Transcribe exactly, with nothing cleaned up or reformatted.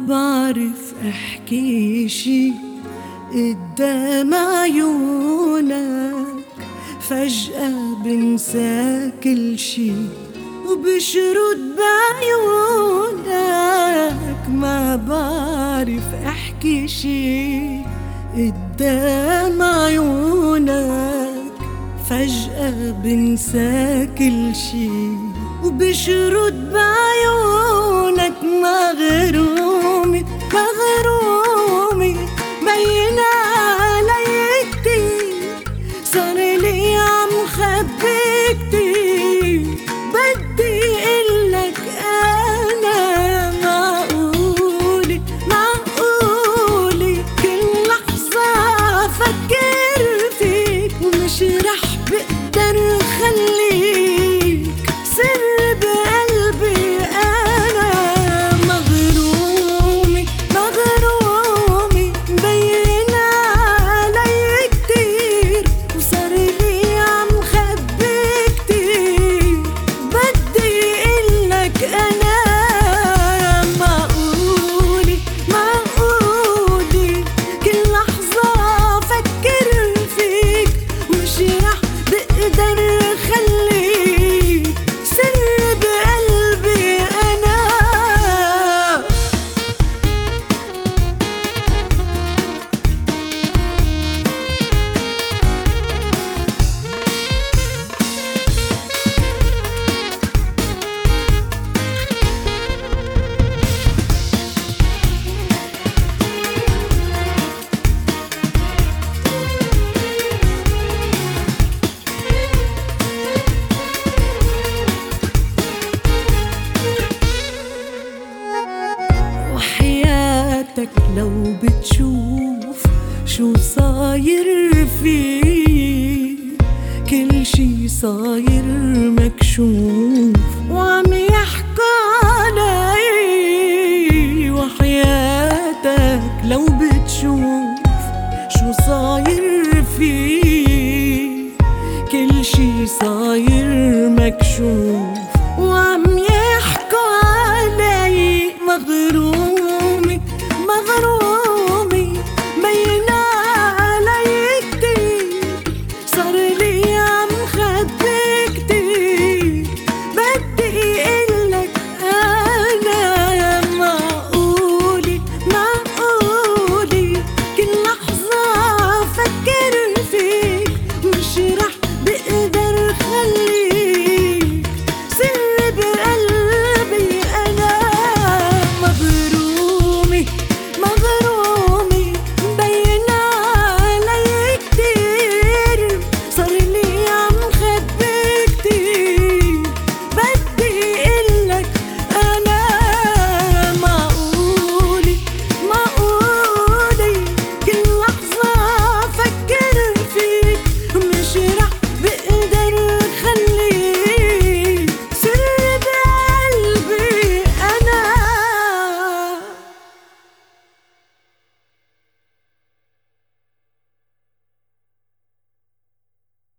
بعرف احكي شي قدام عيونك، فجأة بنسى كل شي وبشرد بعيونك. ما بعرف احكي شي قدام عيونك، فجأة بنسى كل شي وبشرد بعيونك. مغرومي مغرومي بين علي كتير، صار لي عم خبي كتير. بدي قلك أنا معقولي معقولي كل لحظة فكر فيك، ومش رح بقدر خليك سر بقلبي أنا. مغرومي مغرومي مبين علي كتير، وصار لي عم خبي كتير. بدي قلك أنا معقولي معقولي كل لحظة فكر فيك، ومش رح بقدر خليك سر بقلبي أنا. وحياتك لو بتشوف شو صاير فيه، كل شي صاير مكشوف.